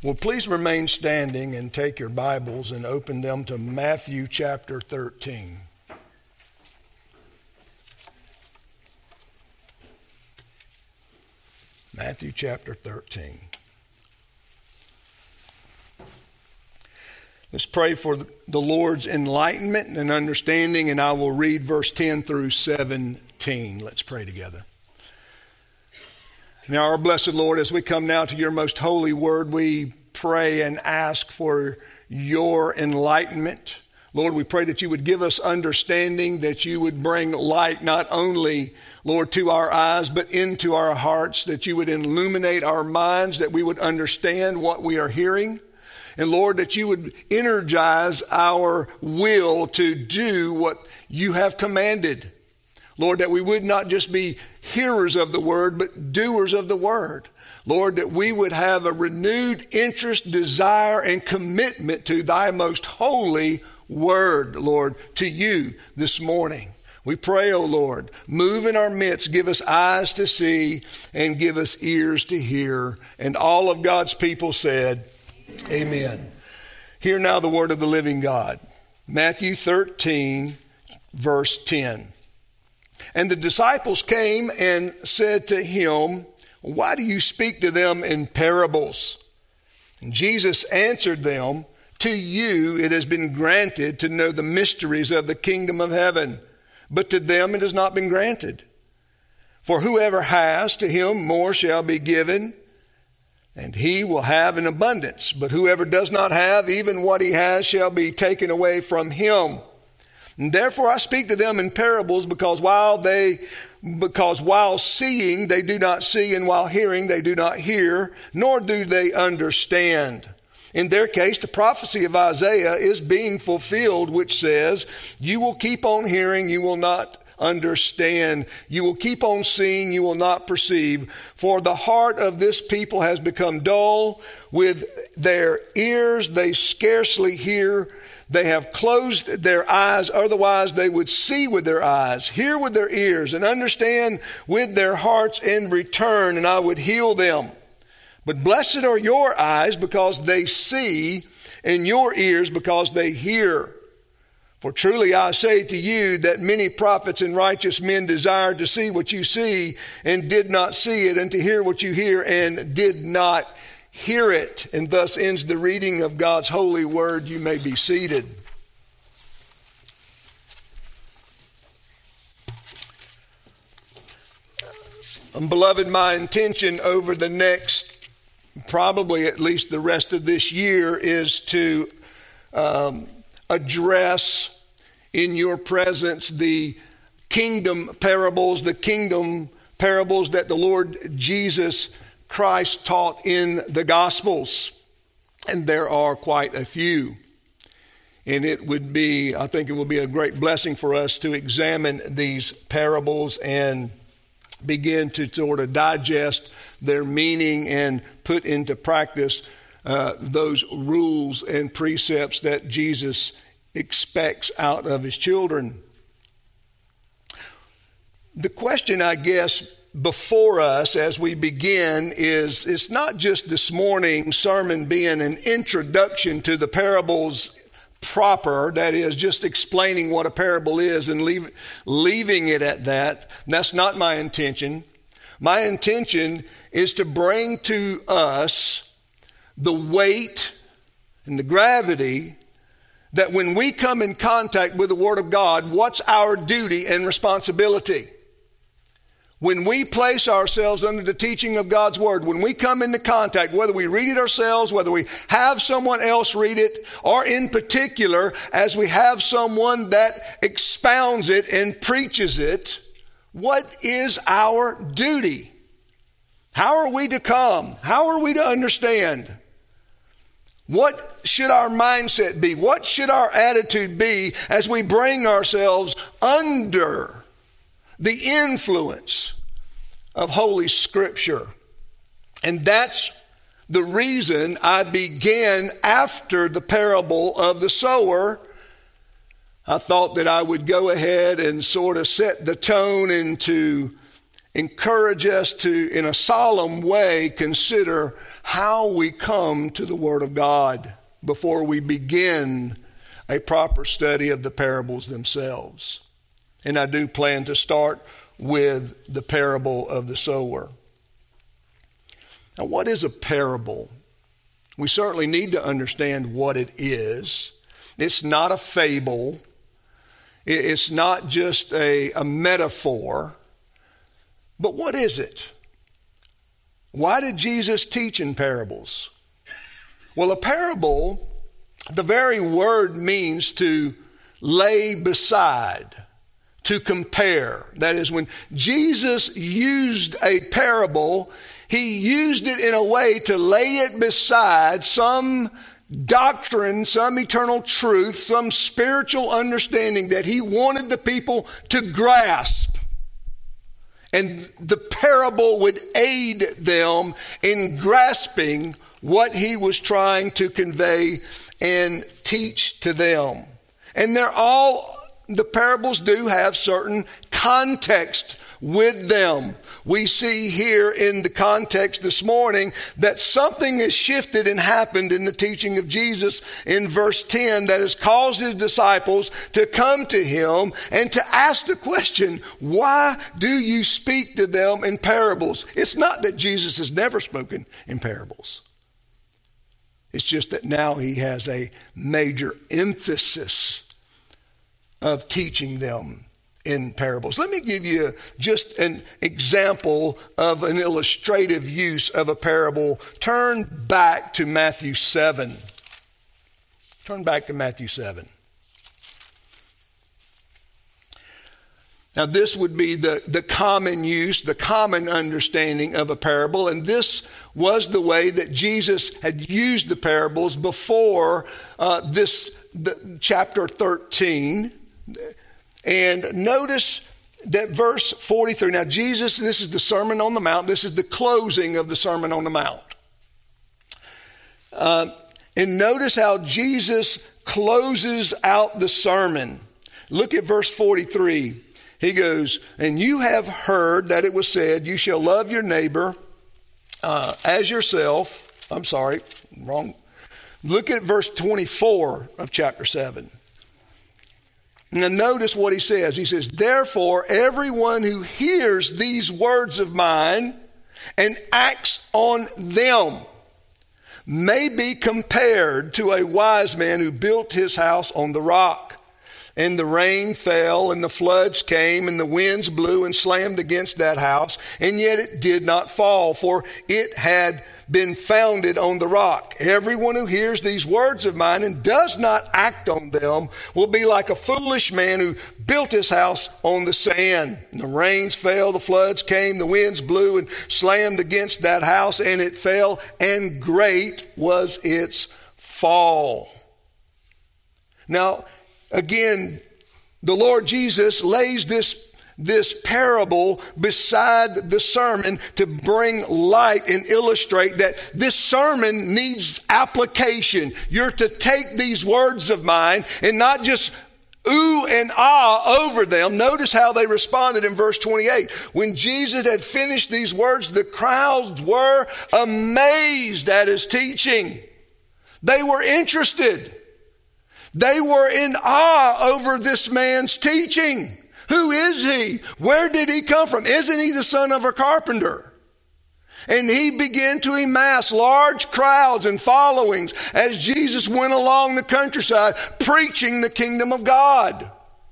Well, please remain standing and take your Bibles and open them to Matthew chapter 13. Matthew chapter 13. Let's pray for the Lord's enlightenment and understanding, and I will read verse 10 through 17. Let's pray together. Now, our blessed Lord, as we come now to your most holy word, we pray and ask for your enlightenment. Lord, we pray that you would give us understanding, that you would bring light not only, Lord, to our eyes, but into our hearts, that you would illuminate our minds, that we would understand what we are hearing. And Lord, that you would energize our will to do what you have commanded. Lord, that we would not just be hearers of the word, but doers of the word. Lord, that we would have a renewed interest, desire, and commitment to thy most holy word, Lord, to you this morning. We pray, O Lord, move in our midst, give us eyes to see, and give us ears to hear. And all of God's people said, Amen. Hear now the word of the living God. Matthew 13, verse 10. And the disciples came and said to him, why do you speak to them in parables? And Jesus answered them, to you it has been granted to know the mysteries of the kingdom of heaven, but to them it has not been granted. For whoever has, to him more shall be given, and he will have in abundance. But whoever does not have, even what he has shall be taken away from him. And therefore I speak to them in parables, because while seeing they do not see, and while hearing they do not hear, nor do they understand. In their case, the prophecy of Isaiah is being fulfilled, which says, you will keep on hearing, you will not understand. You will keep on seeing, you will not perceive. For the heart of this people has become dull. With their ears they scarcely hear. They have closed their eyes, otherwise they would see with their eyes, hear with their ears, and understand with their hearts, and return, and I would heal them. But blessed are your eyes because they see, and your ears because they hear. For truly I say to you that many prophets and righteous men desired to see what you see and did not see it, and to hear what you hear and did not hear it. And thus ends the reading of God's holy word. You may be seated. Beloved, my intention over the next, probably at least the rest of this year, is to address in your presence the kingdom parables that the Lord Jesus Christ taught in the Gospels. And there are quite a few. And I think it will be a great blessing for us to examine these parables and begin to sort of digest their meaning and put into practice those rules and precepts that Jesus expects out of his children. The question, I guess, before us as we begin is, it's not just this morning's sermon being an introduction to the parables proper, that is, just explaining what a parable is and leaving it at that. That's not my intention. My intention is to bring to us the weight and the gravity that when we come in contact with the Word of God, what's our duty and responsibility? When we place ourselves under the teaching of God's Word, when we come into contact, whether we read it ourselves, whether we have someone else read it, or in particular, as we have someone that expounds it and preaches it, what is our duty? How are we to come? How are we to understand? What should our mindset be? What should our attitude be as we bring ourselves under the influence of Holy Scripture? And that's the reason I began after the parable of the sower. I thought that I would go ahead and sort of set the tone and to encourage us to, in a solemn way, consider how we come to the Word of God before we begin a proper study of the parables themselves. And I do plan to start with the parable of the sower. Now, what is a parable? We certainly need to understand what it is. It's not a fable. It's not just a metaphor. But what is it? Why did Jesus teach in parables? Well, a parable, the very word means to lay beside, to compare. That is, when Jesus used a parable, he used it in a way to lay it beside some doctrine, some eternal truth, some spiritual understanding that he wanted the people to grasp. And the parable would aid them in grasping what he was trying to convey and teach to them. And the parables do have certain context with them. We see here in the context this morning that something has shifted and happened in the teaching of Jesus in verse 10 that has caused his disciples to come to him and to ask the question, why do you speak to them in parables? It's not that Jesus has never spoken in parables. It's just that now he has a major emphasis of teaching them in parables. Let me give you just an example of an illustrative use of a parable. Turn back to Matthew 7. Turn back to Matthew 7. Now, this would be the common use, the common understanding of a parable, and this was the way that Jesus had used the parables before the chapter 13. And notice that verse 43. Now, Jesus, this is the Sermon on the Mount. This is the closing of the Sermon on the Mount. And notice how Jesus closes out the sermon. Look at verse 43. He goes, and you have heard that it was said, you shall love your neighbor as yourself. I'm sorry, wrong. Look at verse 24 of chapter 7. Now notice what he says. He says, therefore, everyone who hears these words of mine and acts on them may be compared to a wise man who built his house on the rock. And the rain fell, and the floods came, and the winds blew and slammed against that house, and yet it did not fall, for it had been founded on the rock. Everyone who hears these words of mine and does not act on them will be like a foolish man who built his house on the sand. And the rains fell, the floods came, the winds blew and slammed against that house, and it fell, and great was its fall. Now, again, the Lord Jesus lays this parable beside the sermon to bring light and illustrate that this sermon needs application. You're to take these words of mine and not just ooh and ah over them. Notice how they responded in verse 28. When Jesus had finished these words, the crowds were amazed at his teaching. They were interested. They were in awe over this man's teaching. Who is he? Where did he come from? Isn't he the son of a carpenter? And he began to amass large crowds and followings as Jesus went along the countryside preaching the kingdom of God.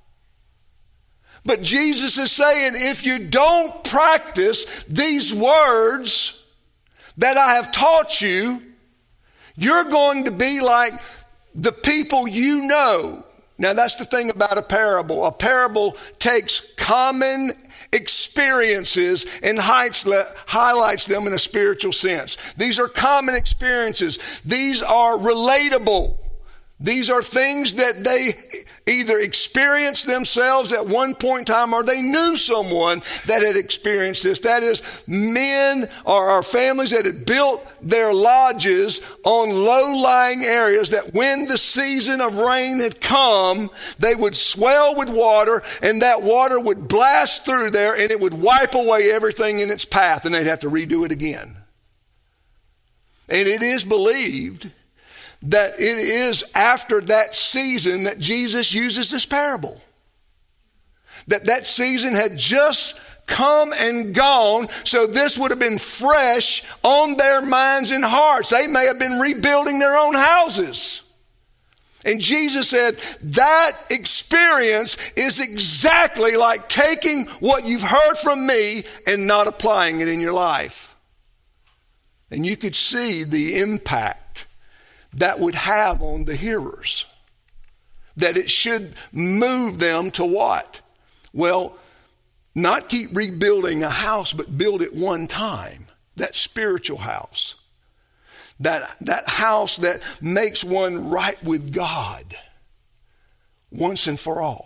But Jesus is saying, if you don't practice these words that I have taught you, you're going to be like the people you know. Now, that's the thing about a parable. A parable takes common experiences and highlights them in a spiritual sense. These are common experiences. These are relatable. These are things that they either experienced themselves at one point in time or they knew someone that had experienced this. That is, men or families that had built their lodges on low-lying areas that when the season of rain had come, they would swell with water and that water would blast through there and it would wipe away everything in its path and they'd have to redo it again. And it is believed that it is after that season that Jesus uses this parable. That season had just come and gone, so this would have been fresh on their minds and hearts. They may have been rebuilding their own houses. And Jesus said, that experience is exactly like taking what you've heard from me and not applying it in your life. And you could see the impact that would have on the hearers. That it should move them to what? Well, not keep rebuilding a house, but build it one time. That spiritual house. That house that makes one right with God once and for all.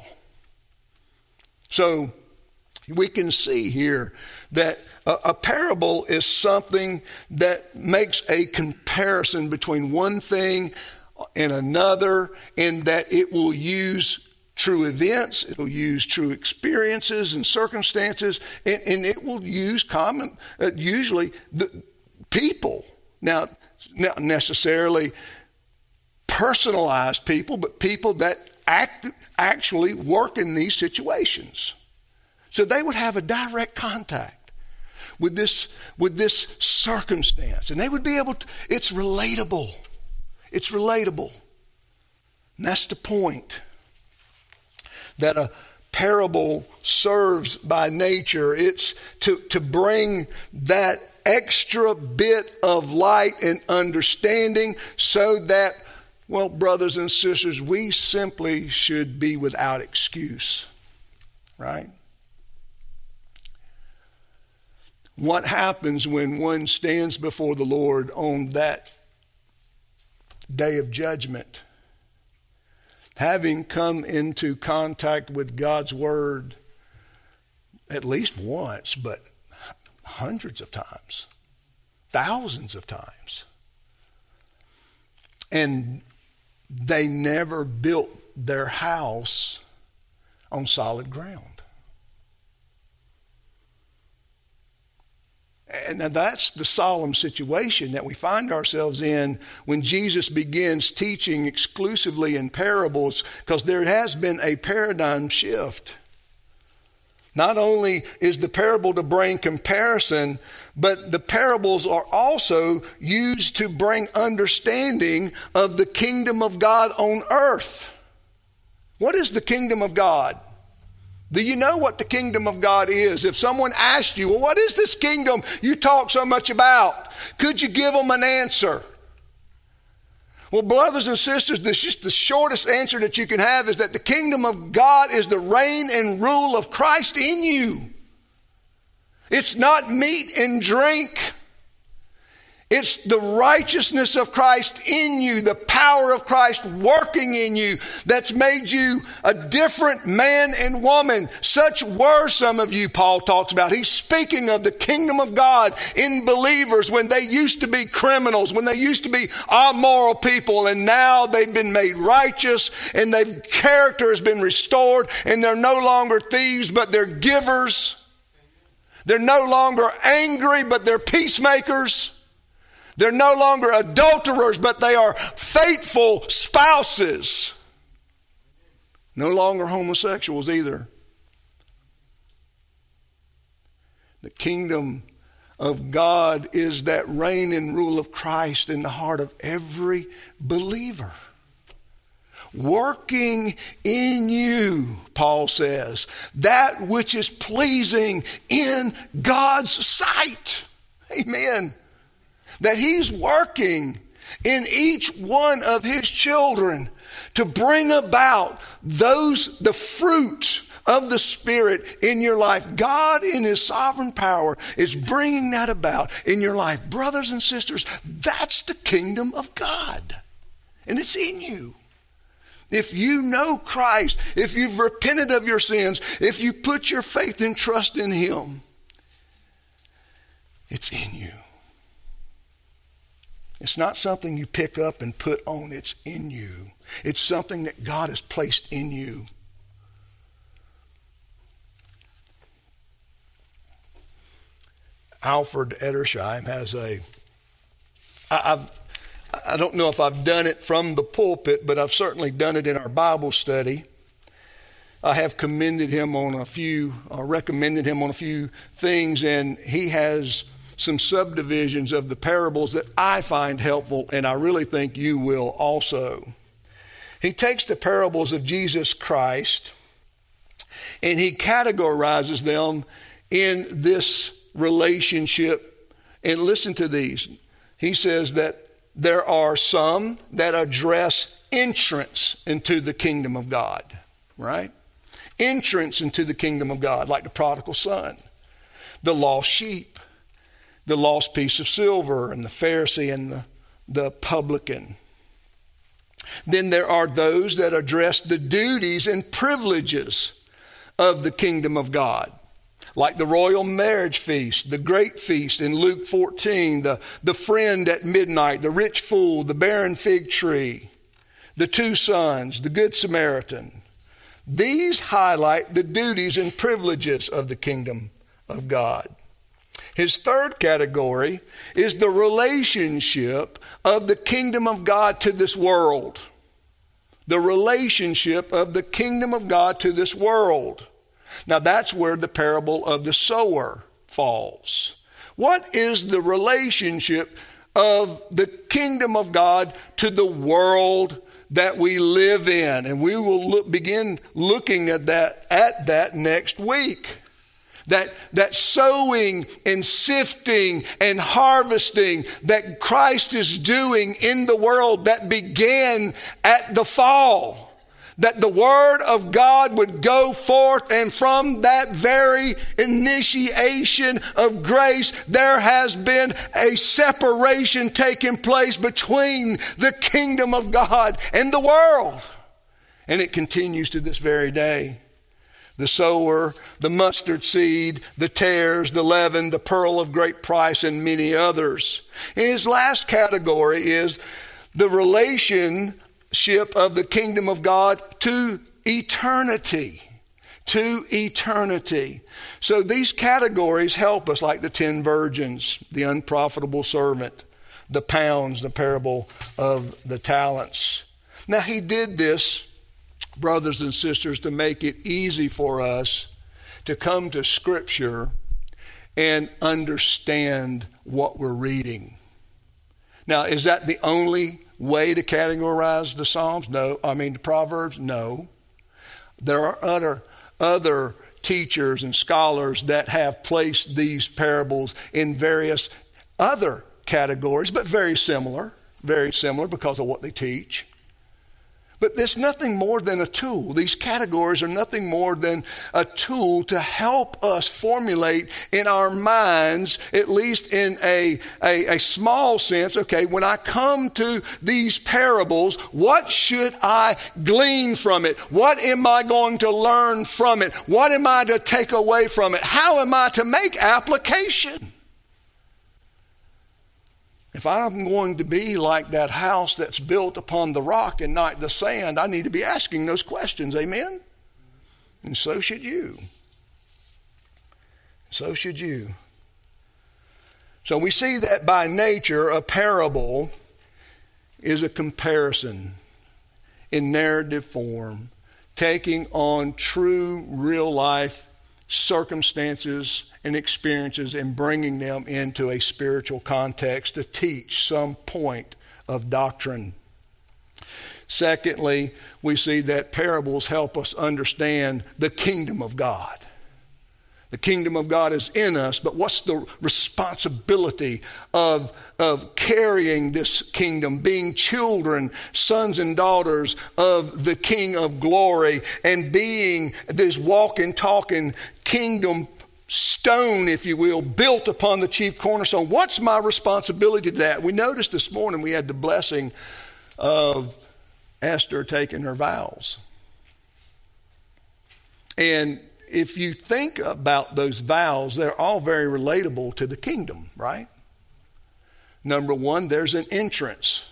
So we can see here that a parable is something that makes a comparison between one thing and another, in that it will use true events, it will use true experiences and circumstances, and it will use usually the people. Now, not necessarily personalized people, but people that actually work in these situations. So they would have a direct contact with this circumstance, and they would be able to, it's relatable. It's relatable. And that's the point. That a parable serves by nature. It's to bring that extra bit of light and understanding, so that, well, brothers and sisters, we simply should be without excuse, right? What happens when one stands before the Lord on that day of judgment, having come into contact with God's word at least once, but hundreds of times, thousands of times. And they never built their house on solid ground. And that's the solemn situation that we find ourselves in when Jesus begins teaching exclusively in parables, because there has been a paradigm shift. Not only is the parable to bring comparison, but the parables are also used to bring understanding of the kingdom of God on earth. What is the kingdom of God? Do you know what the kingdom of God is? If someone asked you, well, what is this kingdom you talk so much about? Could you give them an answer? Well, brothers and sisters, this just the shortest answer that you can have is that the kingdom of God is the reign and rule of Christ in you. It's not meat and drink. It's the righteousness of Christ in you, the power of Christ working in you, that's made you a different man and woman. Such were some of you, Paul talks about. He's speaking of the kingdom of God in believers when they used to be criminals, when they used to be immoral people, and now they've been made righteous, and their character has been restored, and they're no longer thieves, but they're givers. They're no longer angry, but they're peacemakers. They're no longer adulterers, but they are faithful spouses. No longer homosexuals either. The kingdom of God is that reign and rule of Christ in the heart of every believer. Working in you, Paul says, that which is pleasing in God's sight. Amen. That he's working in each one of his children to bring about the fruit of the Spirit in your life. God in his sovereign power is bringing that about in your life. Brothers and sisters, that's the kingdom of God. And it's in you. If you know Christ, if you've repented of your sins, if you put your faith and trust in him, it's in you. It's not something you pick up and put on. It's in you. It's something that God has placed in you. Alfred Edersheim has a I don't know if I've done it from the pulpit, but I've certainly done it in our Bible study. I have recommended him on a few things, and he has some subdivisions of the parables that I find helpful, and I really think you will also. He takes the parables of Jesus Christ, and he categorizes them in this relationship. And listen to these. He says that there are some that address entrance into the kingdom of God, right? Entrance into the kingdom of God, like the prodigal son, the lost sheep, the lost piece of silver, and the Pharisee and the publican. Then there are those that address the duties and privileges of the kingdom of God, like the royal marriage feast, the great feast in Luke 14, the friend at midnight, the rich fool, the barren fig tree, the two sons, the good Samaritan. These highlight the duties and privileges of the kingdom of God. His third category is the relationship of the kingdom of God to this world. The relationship of the kingdom of God to this world. Now that's where the parable of the sower falls. What is the relationship of the kingdom of God to the world that we live in? And we will begin looking at that next week. That sowing and sifting and harvesting that Christ is doing in the world that began at the fall. That the word of God would go forth, and from that very initiation of grace, there has been a separation taking place between the kingdom of God and the world. And it continues to this very day. The sower, the mustard seed, the tares, the leaven, the pearl of great price, and many others. And his last category is the relationship of the kingdom of God to eternity. To eternity. So these categories help us, like the 10 virgins, the unprofitable servant, the pounds, the parable of the talents. Now he did this, brothers and sisters, to make it easy for us to come to Scripture and understand what we're reading. Now, is that the only way to categorize the Psalms? No. The Proverbs? No. There are other teachers and scholars that have placed these parables in various other categories, but very similar because of what they teach. But there's nothing more than a tool. These categories are nothing more than a tool to help us formulate in our minds, at least in a small sense, okay, when I come to these parables, what should I glean from it? What am I going to learn from it? What am I to take away from it? How am I to make application? If I'm going to be like that house that's built upon the rock and not the sand, I need to be asking those questions, amen? And so should you. So should you. So we see that by nature, a parable is a comparison in narrative form, taking on true real life circumstances and experiences and bringing them into a spiritual context to teach some point of doctrine. Secondly, we see that parables help us understand the kingdom of God. The kingdom of God is in us, but what's the responsibility of carrying this kingdom, being children, sons and daughters of the King of glory, and being this walking, talking kingdom stone, if you will, built upon the chief cornerstone? What's my responsibility to that? We noticed this morning we had the blessing of Esther taking her vows. And if you think about those vows, they're all very relatable to the kingdom, right? Number one, there's an entrance.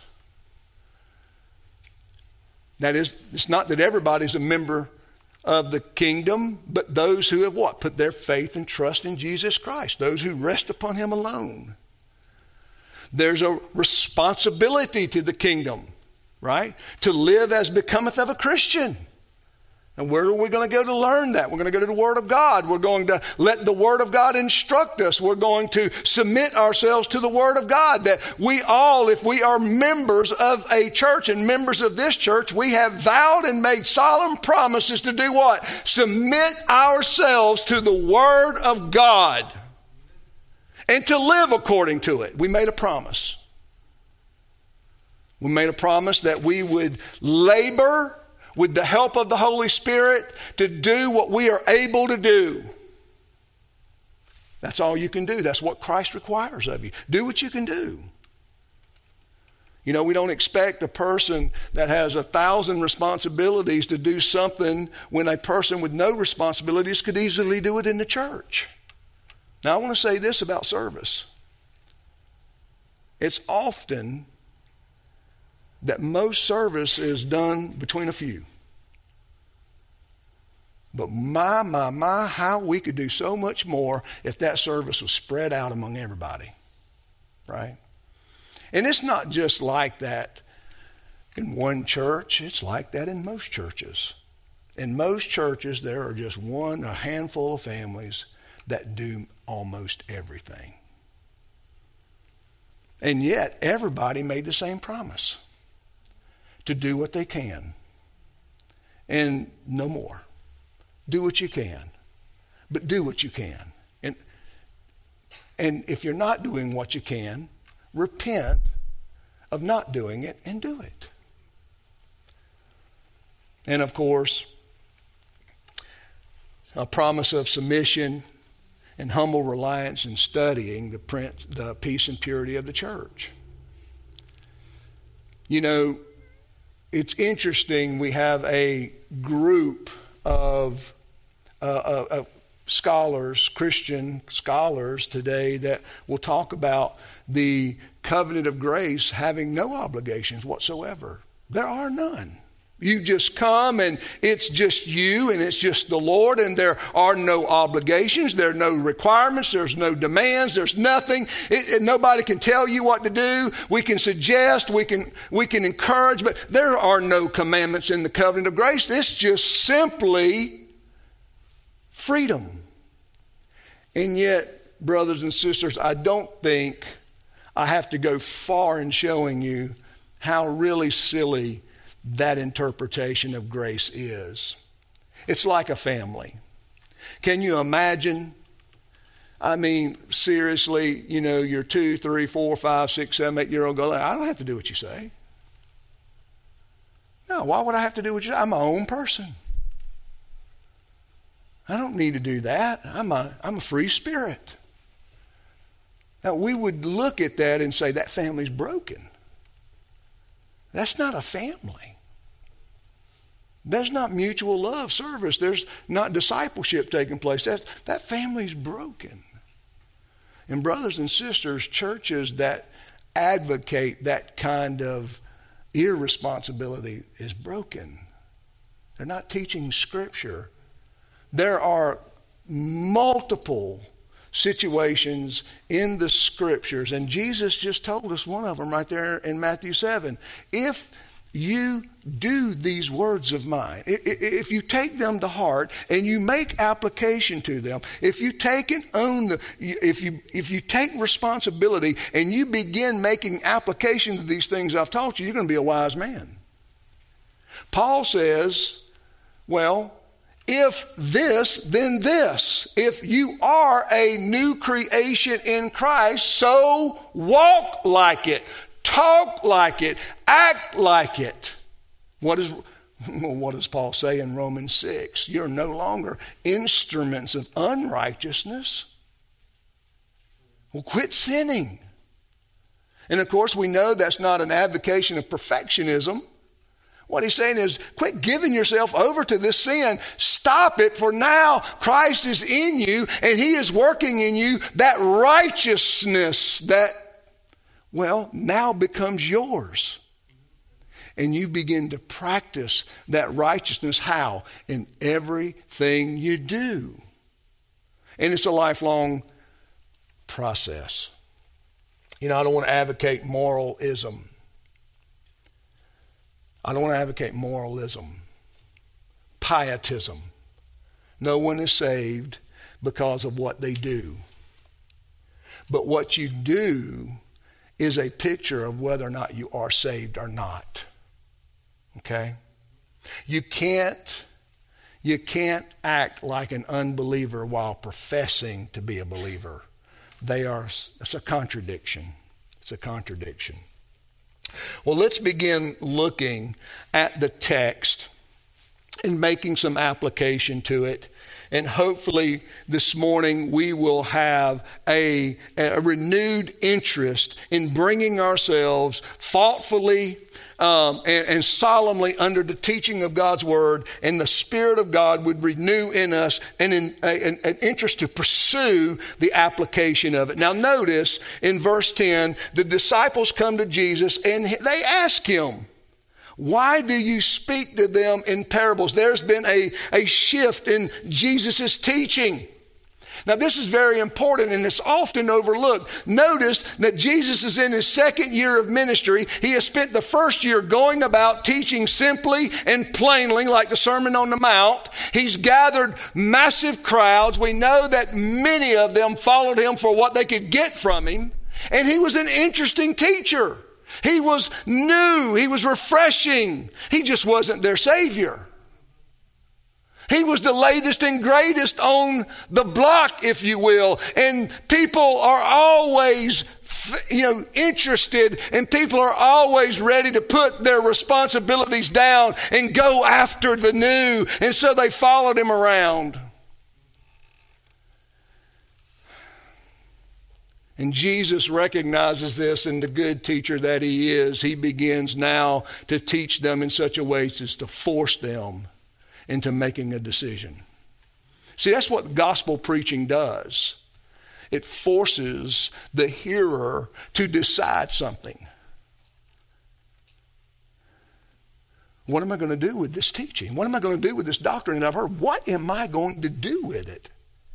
That is, it's not that everybody's a member of the kingdom, but those who have what? Put their faith and trust in Jesus Christ. Those who rest upon him alone. There's a responsibility to the kingdom, right? To live as becometh of a Christian. And where are we going to go to learn that? We're going to go to the Word of God. We're going to let the Word of God instruct us. We're going to submit ourselves to the Word of God. That we all, if we are members of a church and members of this church, we have vowed and made solemn promises to do what? Submit ourselves to the Word of God and to live according to it. We made a promise. We made a promise that we would labor with the help of the Holy Spirit to do what we are able to do. That's all you can do. That's what Christ requires of you. Do what you can do. You know, we don't expect a person that has 1,000 responsibilities to do something when a person with no responsibilities could easily do it in the church. Now, I want to say this about service. It's often that most service is done between a few. But my, how we could do so much more if that service was spread out among everybody, right? And it's not just like that in one church. It's like that in most churches. In most churches, there are just a handful of families that do almost everything. And yet, everybody made the same promise. To do what they can and no more. Do what you can, but do what you can. And if you're not doing what you can, repent of not doing it and do it. And of course, a promise of submission and humble reliance in studying the peace and purity of the church. You know, it's interesting, we have a group of scholars, Christian scholars today that will talk about the covenant of grace having no obligations whatsoever. There are none. You just come and it's just you and it's just the Lord, and there are no obligations, there are no requirements, there's no demands, there's nothing. Nobody can tell you what to do. We can suggest, we can encourage, but there are no commandments in the covenant of grace. It's just simply freedom. And yet, brothers and sisters, I don't think I have to go far in showing you how really silly that interpretation of grace is. It's like a family. Can you imagine? I mean, seriously, you know, your 2, 3, 4, 5, 6, 7, 8-year-old girl, I don't have to do what you say. No, why would I have to do what you say? I'm my own person. I don't need to do that. I'm a free spirit. Now, we would look at that and say, that family's broken. That's not a family. There's not mutual love, service. There's not discipleship taking place. That family's broken. And brothers and sisters, churches that advocate that kind of irresponsibility is broken. They're not teaching Scripture. There are multiple situations in the Scriptures, and Jesus just told us one of them right there in Matthew 7. If you do these words of mine, if you take them to heart and you make application to them, if you take and own if you take responsibility and you begin making application to these things I've taught you, you're going to be a wise man. Paul says, well, if this, then this. If you are a new creation in Christ, so walk like it, talk like it, act like it. What does Paul say in Romans 6? You're no longer instruments of unrighteousness. Well, quit sinning. And of course, we know that's not an advocation of perfectionism. What he's saying is, quit giving yourself over to this sin. Stop it, for now Christ is in you and he is working in you. That righteousness that, well, now becomes yours. And you begin to practice that righteousness. How? In everything you do. And it's a lifelong process. I don't want to advocate moralism. Pietism. No one is saved because of what they do. But what you do is a picture of whether or not you are saved or not. Okay? You can't act like an unbeliever while professing to be a believer. It's a contradiction. Well, let's begin looking at the text and making some application to it. And hopefully this morning we will have a renewed interest in bringing ourselves thoughtfully and solemnly under the teaching of God's word, and the Spirit of God would renew in us an interest to pursue the application of it. Now notice in verse 10, the disciples come to Jesus and they ask him, why do you speak to them in parables? There's been a shift in Jesus' teaching. Now this is very important and it's often overlooked. Notice that Jesus is in his second year of ministry. He has spent the first year going about teaching simply and plainly, like the Sermon on the Mount. He's gathered massive crowds. We know that many of them followed him for what they could get from him. And he was an interesting teacher. He was new. He was refreshing. He just wasn't their Savior. He was the latest and greatest on the block, if you will. And people are always, interested, and people are always ready to put their responsibilities down and go after the new. And so they followed him around. And Jesus recognizes this, and the good teacher that he is, he begins now to teach them in such a way as to force them into making a decision. See, that's what gospel preaching does. It forces the hearer to decide something. What am I going to do with this teaching? What am I going to do with this doctrine that I've heard? What am I going to do with it?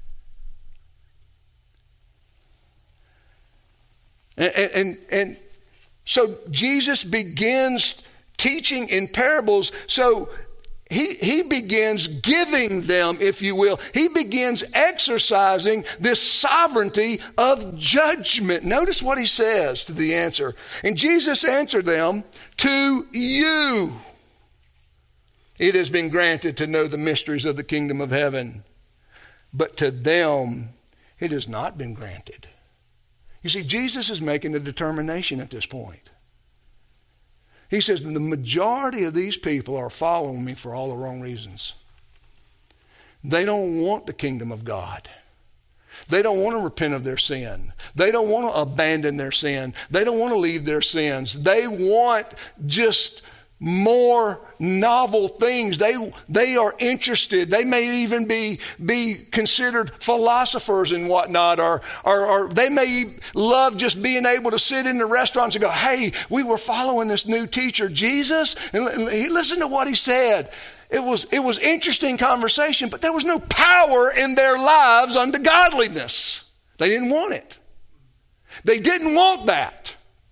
And so Jesus begins teaching in parables. So he begins giving them, if you will, he begins exercising this sovereignty of judgment. Notice what he says to the answer. And Jesus answered them, to you it has been granted to know the mysteries of the kingdom of heaven, but to them it has not been granted. You see, Jesus is making a determination at this point. He says, the majority of these people are following me for all the wrong reasons. They don't want the kingdom of God. They don't want to repent of their sin. They don't want to abandon their sin. They don't want to leave their sins. They want just more novel things. They are interested. They may even be considered philosophers and whatnot, or they may love just being able to sit in the restaurants and go, hey, we were following this new teacher, Jesus, and listen to what he said. It was interesting conversation, but there was no power in their lives unto godliness. They didn't want it. They didn't want that.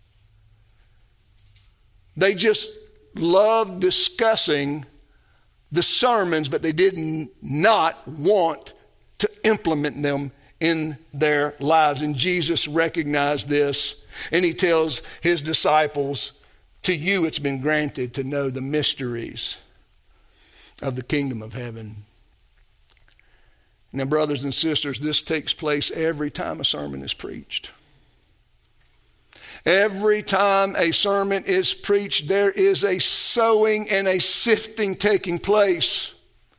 They just loved discussing the sermons, but they did not want to implement them in their lives. And Jesus recognized this, and he tells his disciples, to you it's been granted to know the mysteries of the kingdom of heaven. Now, brothers and sisters, this takes place every time a sermon is preached. Every time a sermon is preached, there is a sowing and a sifting taking place.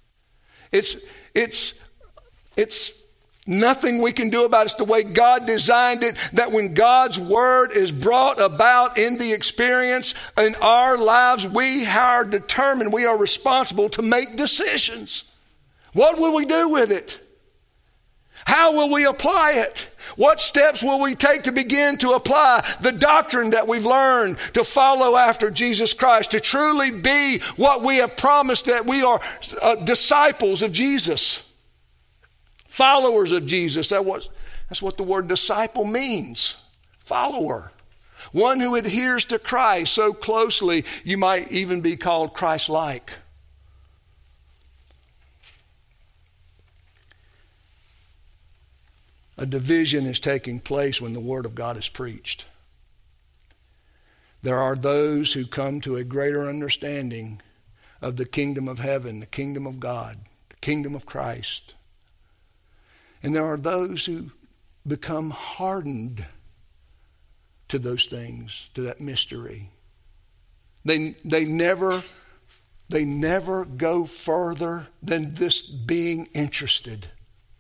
It's nothing we can do about it. It's the way God designed it, that when God's word is brought about in the experience in our lives, we are determined, we are responsible to make decisions. What will we do with it? How will we apply it? What steps will we take to begin to apply the doctrine that we've learned to follow after Jesus Christ, to truly be what we have promised, that we are disciples of Jesus, followers of Jesus? That's what the word disciple means. follower. One who adheres to Christ so closely, you might even be called Christ-like. A division is taking place when the Word of God is preached. There are those who come to a greater understanding of the kingdom of heaven, the kingdom of God, the kingdom of Christ. And there are those who become hardened to those things, to that mystery. They never go further than this being interested.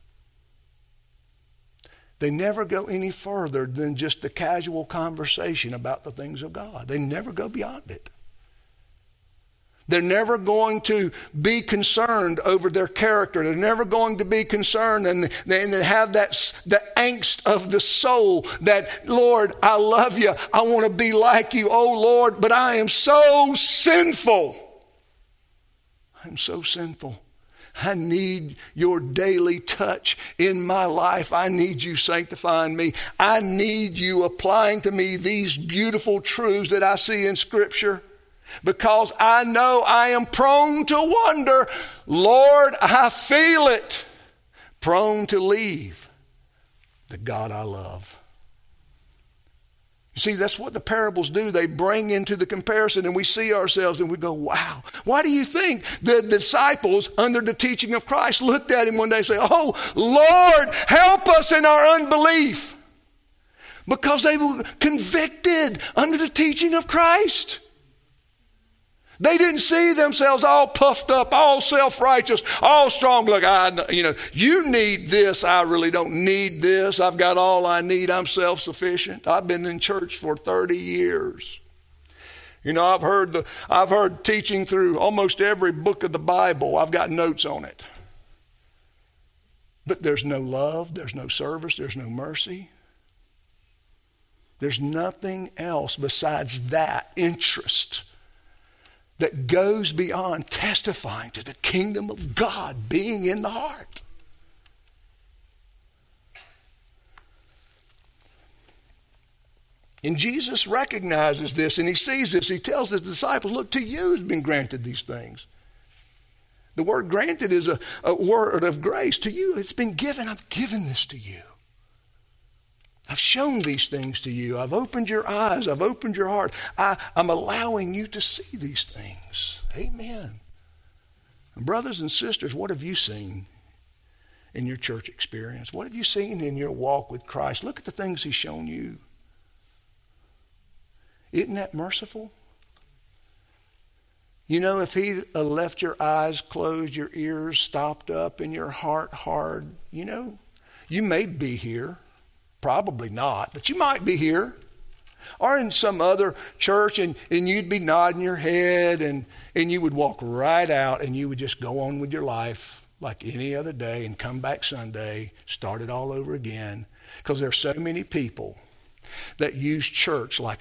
They never go any further than just the casual conversation about the things of God. They never go beyond it. They're never going to be concerned over their character. They're never going to be concerned and they have the angst of the soul that, Lord, I love you. I want to be like you. Oh, Lord, but I am so sinful. I'm so sinful. I need your daily touch in my life. I need you sanctifying me. I need you applying to me these beautiful truths that I see in Scripture. Because I know I am prone to wonder, Lord, I feel it, prone to leave the God I love. You see, that's what the parables do. They bring into the comparison and we see ourselves and we go, wow. Why do you think the disciples under the teaching of Christ looked at him one day and say, oh, Lord, help us in our unbelief? Because they were convicted under the teaching of Christ. They didn't see themselves all puffed up, all self-righteous, all strong. Look, you need this. I really don't need this. I've got all I need. I'm self-sufficient. I've been in church for 30 years. I've heard teaching through almost every book of the Bible. I've got notes on it. But there's no love. There's no service. There's no mercy. There's nothing else besides that interest that goes beyond testifying to the kingdom of God being in the heart. And Jesus recognizes this and he sees this. He tells his disciples, look, to you has been granted these things. The word granted is a word of grace. To you it's been given. I've given this to you. I've shown these things to you. I've opened your eyes. I've opened your heart. I'm allowing you to see these things. Amen. And brothers and sisters, what have you seen in your church experience? What have you seen in your walk with Christ? Look at the things he's shown you. Isn't that merciful? If he left your eyes closed, your ears stopped up, and your heart hard, you may be here. Probably not, but you might be here or in some other church and you'd be nodding your head and you would walk right out and you would just go on with your life like any other day and come back Sunday, start it all over again. Because there are so many people that use church like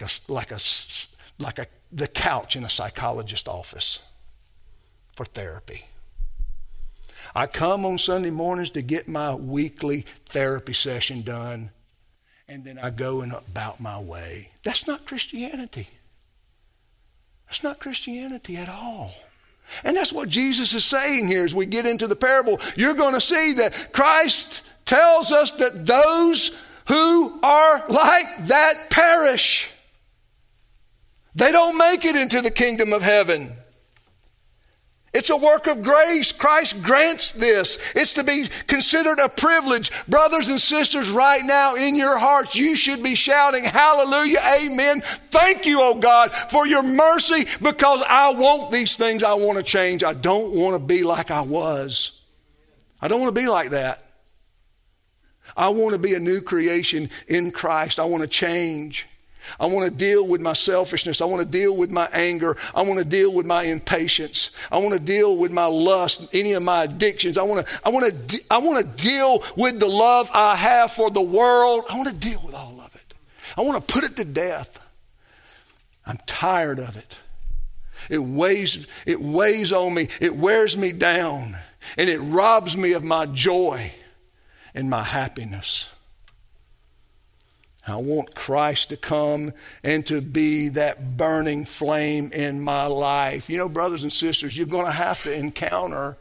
the couch in a psychologist's office for therapy. I come on Sunday mornings to get my weekly therapy session done. And then I go and about my way. That's not Christianity. That's not Christianity at all. And that's what Jesus is saying here as we get into the parable. You're going to see that Christ tells us that those who are like that perish. They don't make it into the kingdom of heaven. It's a work of grace. Christ grants this. It's to be considered a privilege. Brothers and sisters, right now in your hearts, you should be shouting, hallelujah, amen. Thank you, oh God, for your mercy because I want these things. I want to change. I don't want to be like I was. I don't want to be like that. I want to be a new creation in Christ. I want to change. I want to deal with my selfishness. I want to deal with my anger. I want to deal with my impatience. I want to deal with my lust, any of my addictions. I want to deal with the love I have for the world. I want to deal with all of it. I want to put it to death. I'm tired of it. It weighs on me. It wears me down. And it robs me of my joy and my happiness. I want Christ to come and to be that burning flame in my life. You know, brothers and sisters, you're going to have to encounter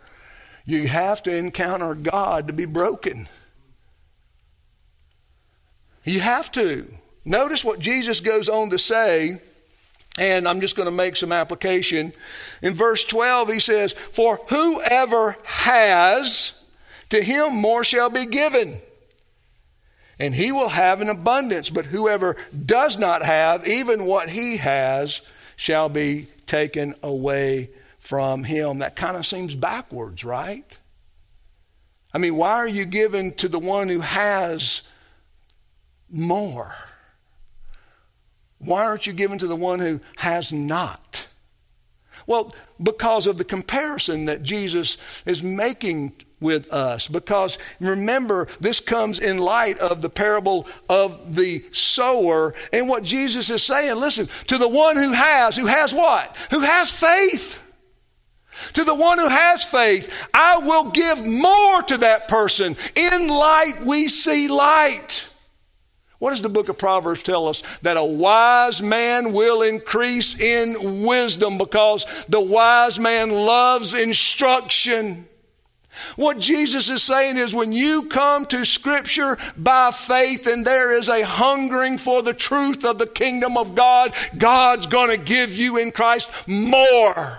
God to be broken. You have to. Notice what Jesus goes on to say, and I'm just going to make some application. In verse 12, he says, "For whoever has, to him more shall be given, and he will have an abundance. But whoever does not have, even what he has, shall be taken away from him." That kind of seems backwards, right? I mean, why are you giving to the one who has more? Why aren't you giving to the one who has not? Well, because of the comparison that Jesus is making with us. Because remember, this comes in light of the parable of the sower. And what Jesus is saying, listen, to the one who has what? Who has faith. To the one who has faith, I will give more to that person. In light we see light. What does the book of Proverbs tell us? That a wise man will increase in wisdom, because the wise man loves instruction. What Jesus is saying is, when you come to Scripture by faith and there is a hungering for the truth of the kingdom of God, God's going to give you in Christ more.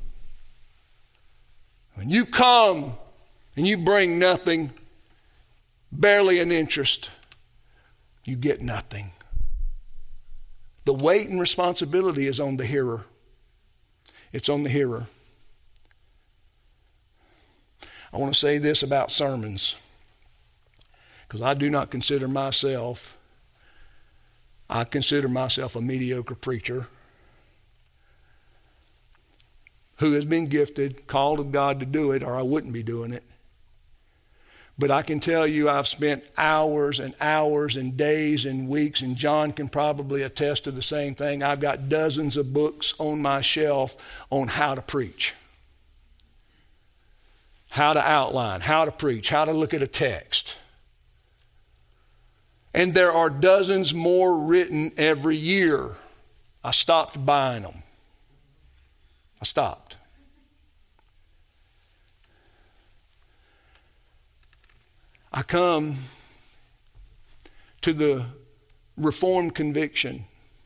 When you come and you bring nothing, barely an interest, you get nothing. The weight and responsibility is on the hearer. It's on the hearer. I want to say this about sermons, because I consider myself a mediocre preacher who has been gifted, called of God to do it, or I wouldn't be doing it. But I can tell you, I've spent hours and hours and days and weeks, and John can probably attest to the same thing. I've got dozens of books on my shelf on how to preach, how to outline, how to preach, how to look at a text. And there are dozens more written every year. I stopped buying them. I stopped. I come to the Reformed conviction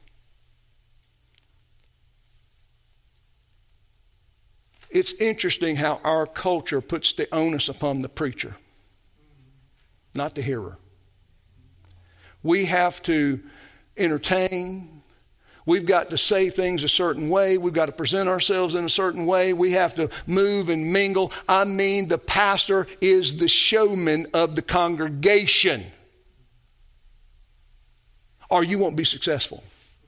it's interesting how our culture puts the onus upon the preacher, not the hearer. We have to entertain. We've got to say things a certain way. We've got to present ourselves in a certain way. We have to move and mingle. I mean, the pastor is the showman of the congregation, or you won't be successful.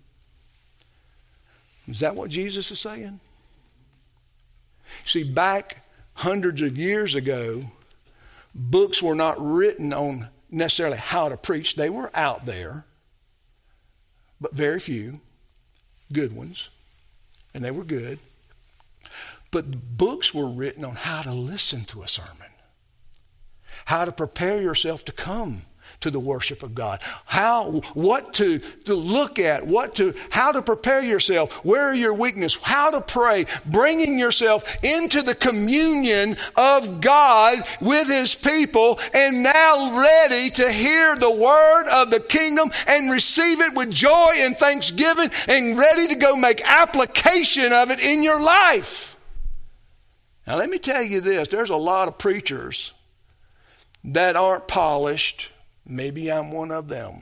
Is that what Jesus is saying? See, back hundreds of years ago, books were not written on necessarily how to preach. They were out there, but very few good ones, and they were good. But books were written on how to listen to a sermon, how to prepare yourself to come to the worship of God, what to look at, how to prepare yourself, where are your weaknesses, how to pray, bringing yourself into the communion of God with His people, and now ready to hear the word of the kingdom and receive it with joy and thanksgiving, and ready to go make application of it in your life. Now let me tell you this, there's a lot of preachers that aren't polished. Maybe I'm one of them.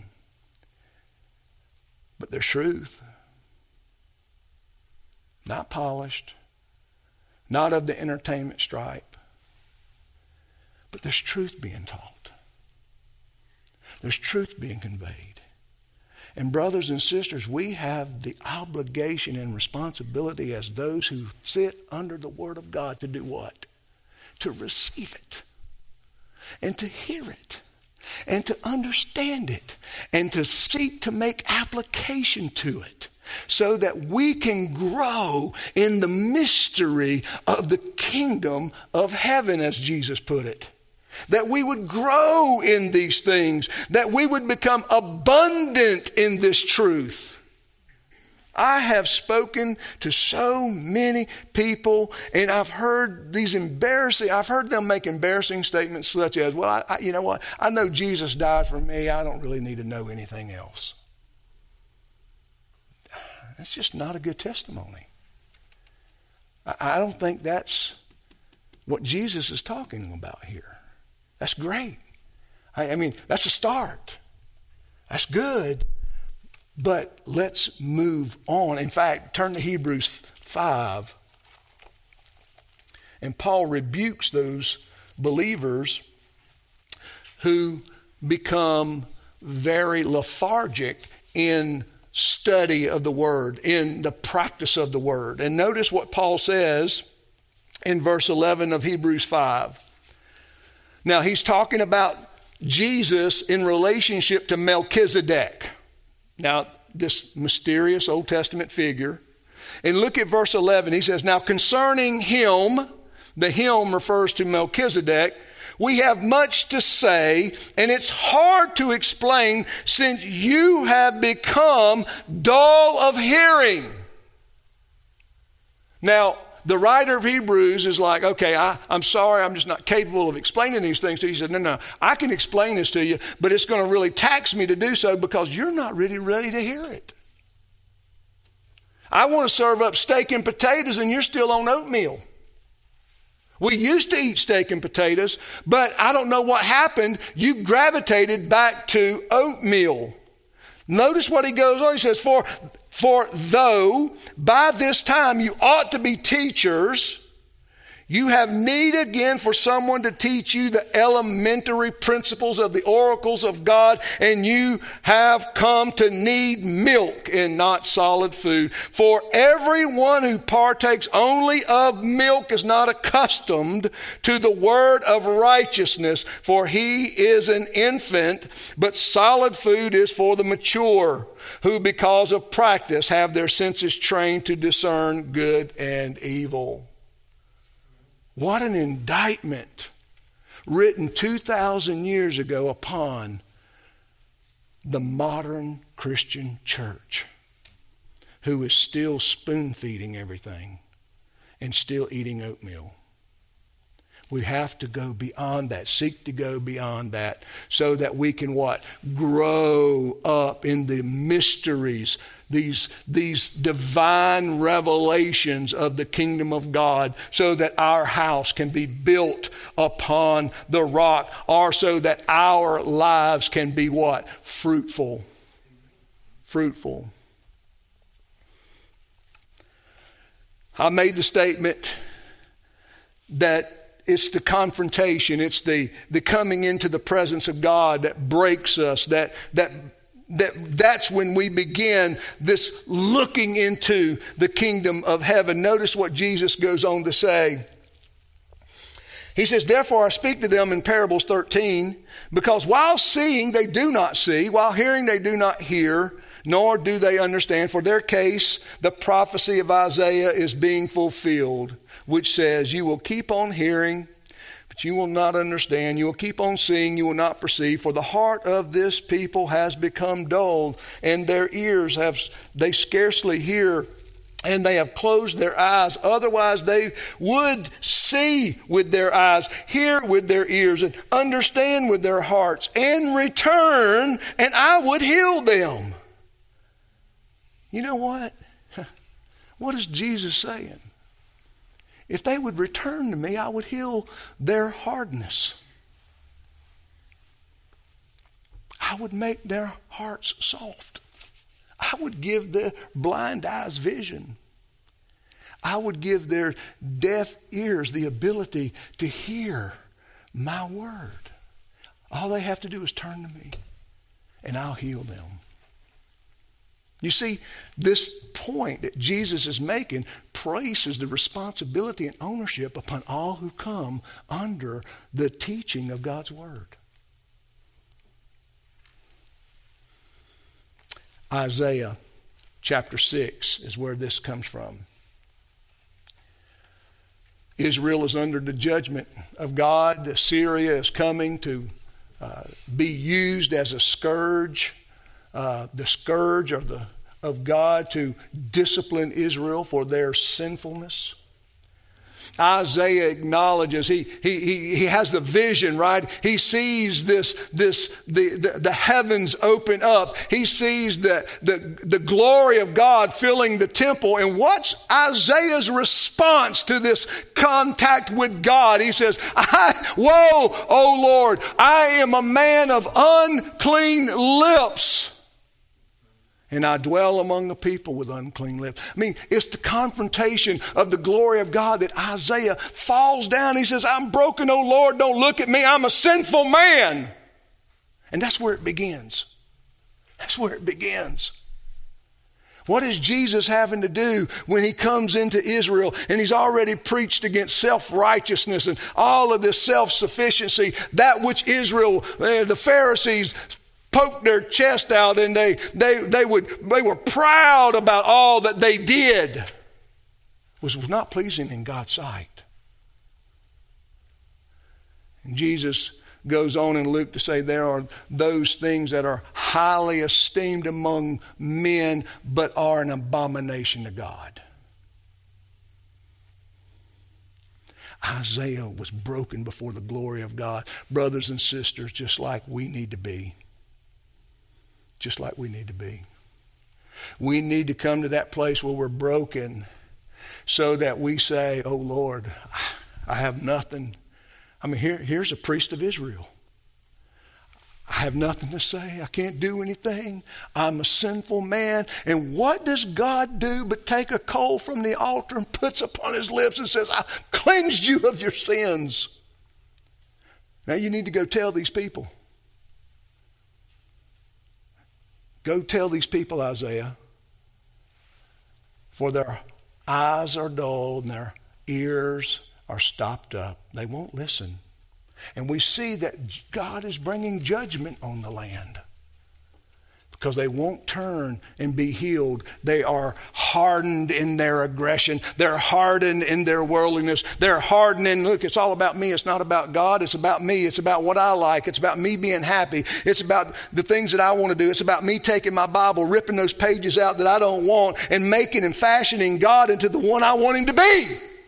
But there's truth. Not polished. Not of the entertainment stripe. But there's truth being taught. There's truth being conveyed. And brothers and sisters, we have the obligation and responsibility as those who sit under the Word of God to do what? To receive it. And to hear it. And to understand it, and to seek to make application to it, so that we can grow in the mystery of the kingdom of heaven, as Jesus put it. that we would grow in these things, that we would become abundant in this truth. I have spoken to so many people, and I've heard them make embarrassing statements such as, well, you know what? I know Jesus died for me. I don't really need to know anything else. That's just not a good testimony. I don't think that's what Jesus is talking about here. That's great. I mean, that's a start. That's good. But let's move on. In fact, turn to Hebrews 5. And Paul rebukes those believers who become very lethargic in study of the Word, in the practice of the Word. And notice what Paul says in verse 11 of Hebrews 5. Now, he's talking about Jesus in relationship to Melchizedek. Now, this mysterious Old Testament figure. And look at verse 11. He says, now concerning him, the him refers to Melchizedek, we have much to say, and it's hard to explain since you have become dull of hearing. Now, the writer of Hebrews is like, okay, I'm sorry, I'm just not capable of explaining these things to you. He said, no, I can explain this to you, but it's going to really tax me to do so because you're not really ready to hear it. I want to serve up steak and potatoes and you're still on oatmeal. We used to eat steak and potatoes, but I don't know what happened. You gravitated back to oatmeal. Notice what he goes on. He says, For though by this time you ought to be teachers, you have need again for someone to teach you the elementary principles of the oracles of God, and you have come to need milk and not solid food. For everyone who partakes only of milk is not accustomed to the word of righteousness, for he is an infant, but solid food is for the mature, who because of practice have their senses trained to discern good and evil. What an indictment written 2,000 years ago upon the modern Christian church, who is still spoon-feeding everything and still eating oatmeal. We have to go beyond that, seek to go beyond that, so that we can what? Grow up in the mysteries, these divine revelations of the kingdom of God, so that our house can be built upon the rock, or so that our lives can be what? Fruitful. Fruitful. I made the statement that it's the confrontation, it's the coming into the presence of God that breaks us, that's when we begin this looking into the kingdom of heaven. Notice what Jesus goes on to say. He says, therefore I speak to them in parables 13, because while seeing they do not see, while hearing they do not hear, nor do they understand. For their case, the prophecy of Isaiah is being fulfilled, which says, you will keep on hearing, but you will not understand. You will keep on seeing, you will not perceive. For the heart of this people has become dull, and their ears they scarcely hear, and they have closed their eyes. Otherwise they would see with their eyes, hear with their ears, and understand with their hearts, and return, and I would heal them. You know what? What is Jesus saying? If they would return to me, I would heal their hardness. I would make their hearts soft. I would give their blind eyes vision. I would give their deaf ears the ability to hear my word. All they have to do is turn to me, and I'll heal them. You see, this point that Jesus is making places the responsibility and ownership upon all who come under the teaching of God's word. Isaiah chapter 6 is where this comes from. Israel is under the judgment of God. Assyria is coming to be used as a scourge, the scourge of God to discipline Israel for their sinfulness. Isaiah acknowledges, he has the vision, right? He sees the heavens open up. He sees the glory of God filling the temple. And what's Isaiah's response to this contact with God? He says, woe, O Lord, I am a man of unclean lips, and I dwell among the people with unclean lips. I mean, it's the confrontation of the glory of God that Isaiah falls down. He says, I'm broken, O Lord, don't look at me. I'm a sinful man. And that's where it begins. That's where it begins. What is Jesus having to do when he comes into Israel and he's already preached against self-righteousness and all of this self-sufficiency, that which Israel, the Pharisees, poked their chest out and they were proud about all that they did, was not pleasing in God's sight. And Jesus goes on in Luke to say there are those things that are highly esteemed among men but are an abomination to God. Isaiah was broken before the glory of God. Brothers and sisters, just like we need to be. Just like we need to be. We need to come to that place where we're broken so that we say, oh Lord, I have nothing. I mean, here's a priest of Israel. I have nothing to say. I can't do anything. I'm a sinful man. And what does God do but take a coal from the altar and puts upon his lips and says, I've cleansed you of your sins. Now you need to go tell these people. Go tell these people, Isaiah, for their eyes are dull and their ears are stopped up. They won't listen. And we see that God is bringing judgment on the land because they won't turn and be healed. They are hardened in their aggression. They're hardened in their worldliness. They're hardened in, look, it's all about me. It's not about God. It's about me. It's about what I like. It's about me being happy. It's about the things that I want to do. It's about me taking my Bible, ripping those pages out that I don't want, and making and fashioning God into the one I want him to be.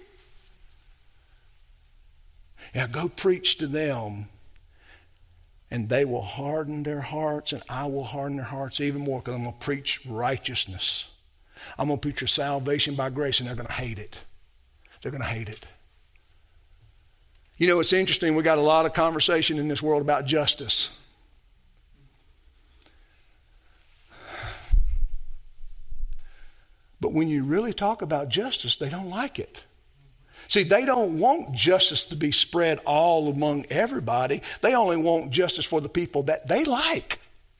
Now go preach to them, and they will harden their hearts, and I will harden their hearts even more because I'm going to preach righteousness. I'm going to preach your salvation by grace, and they're going to hate it. They're going to hate it. You know, it's interesting. We got a lot of conversation in this world about justice. But when you really talk about justice, they don't like it. See, they don't want justice to be spread all among everybody. They only want justice for the people that they like.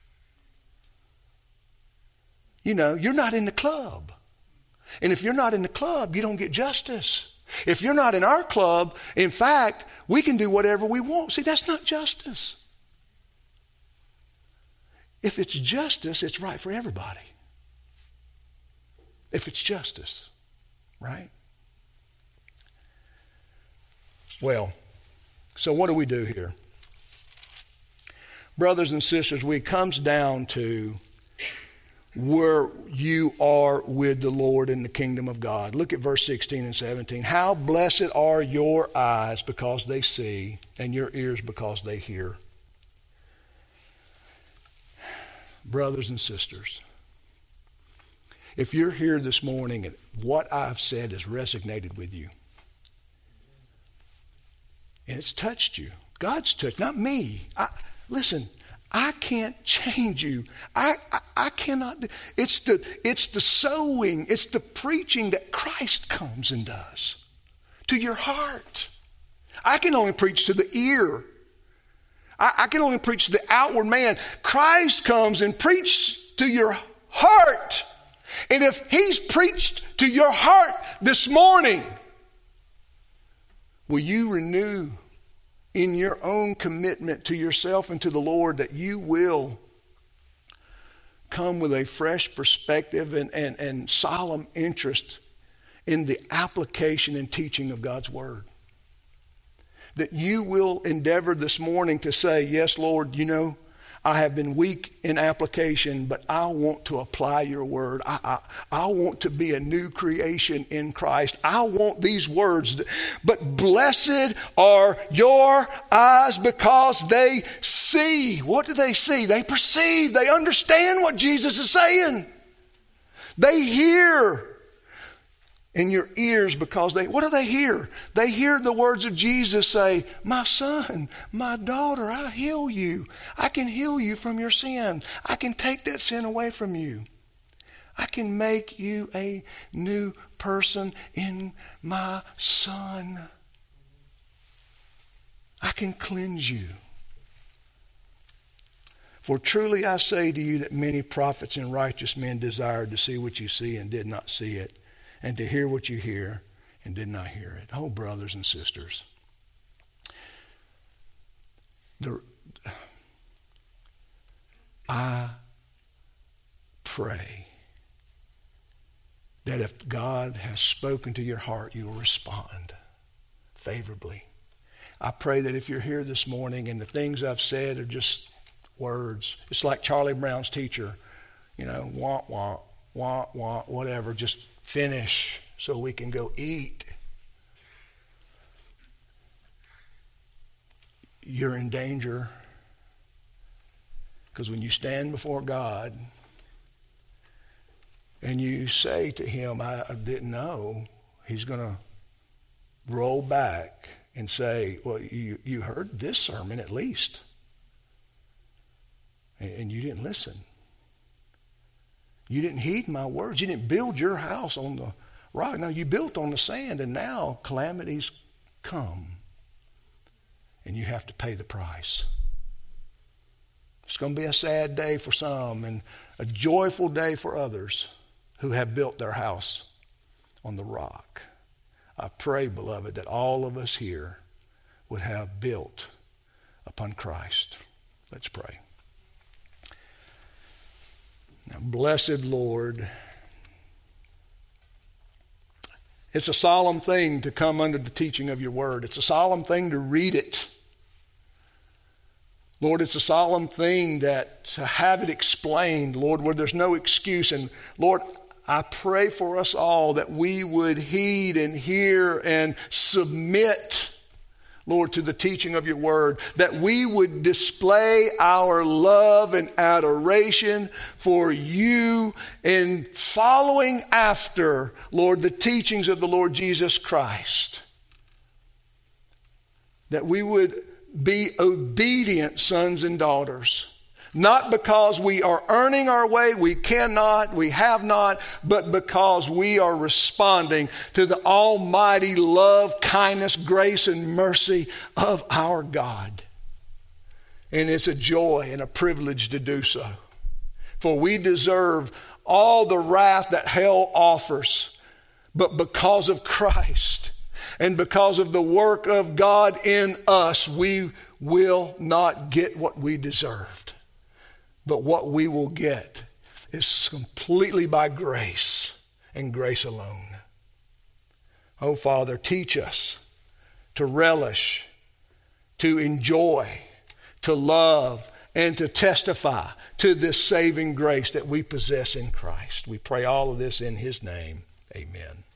You know, you're not in the club. And if you're not in the club, you don't get justice. If you're not in our club, in fact, we can do whatever we want. See, that's not justice. If it's justice, it's right for everybody. If it's justice, right? Well, so what do we do here? Brothers and sisters, it comes down to where you are with the Lord in the kingdom of God. Look at verse 16 and 17. How blessed are your eyes because they see, and your ears because they hear. Brothers and sisters, if you're here this morning and what I've said has resonated with you, and it's touched you. God's touched, not me. Listen, I can't change you. I cannot do. It's the sowing, it's the preaching that Christ comes and does to your heart. I can only preach to the ear. I can only preach to the outward man. Christ comes and preaches to your heart. And if he's preached to your heart this morning, will you renew in your own commitment to yourself and to the Lord that you will come with a fresh perspective and solemn interest in the application and teaching of God's word. That you will endeavor this morning to say, yes, Lord, you know, I have been weak in application, but I want to apply your word. I want to be a new creation in Christ. I want these words. But blessed are your eyes because they see. What do they see? They perceive. They understand what Jesus is saying. They hear. In your ears because what do they hear? They hear the words of Jesus say, my son, my daughter, I heal you. I can heal you from your sin. I can take that sin away from you. I can make you a new person in my son. I can cleanse you. For truly I say to you that many prophets and righteous men desired to see what you see and did not see it, and to hear what you hear and did not hear it. Oh, brothers and sisters. I pray that if God has spoken to your heart, you'll respond favorably. I pray that if you're here this morning and the things I've said are just words, it's like Charlie Brown's teacher, you know, wah, wah, wah, wah, whatever, just finish so we can go eat. You're in danger because when you stand before God and you say to him, I didn't know, he's going to roll back and say, well, you heard this sermon at least, and you didn't listen. You didn't heed my words. You didn't build your house on the rock. No, you built on the sand, and now calamities come, and you have to pay the price. It's going to be a sad day for some and a joyful day for others who have built their house on the rock. I pray, beloved, that all of us here would have built upon Christ. Let's pray. Now, blessed Lord, it's a solemn thing to come under the teaching of your word. It's a solemn thing to read it. Lord, it's a solemn thing that to have it explained, Lord, where there's no excuse. And Lord, I pray for us all that we would heed and hear and submit, Lord, to the teaching of your word, that we would display our love and adoration for you in following after, Lord, the teachings of the Lord Jesus Christ. That we would be obedient sons and daughters, not because we are earning our way, we cannot, we have not, but because we are responding to the almighty love, kindness, grace, and mercy of our God. And it's a joy and a privilege to do so. For we deserve all the wrath that hell offers, but because of Christ and because of the work of God in us, we will not get what we deserved. But what we will get is completely by grace and grace alone. Oh, Father, teach us to relish, to enjoy, to love, and to testify to this saving grace that we possess in Christ. We pray all of this in his name. Amen.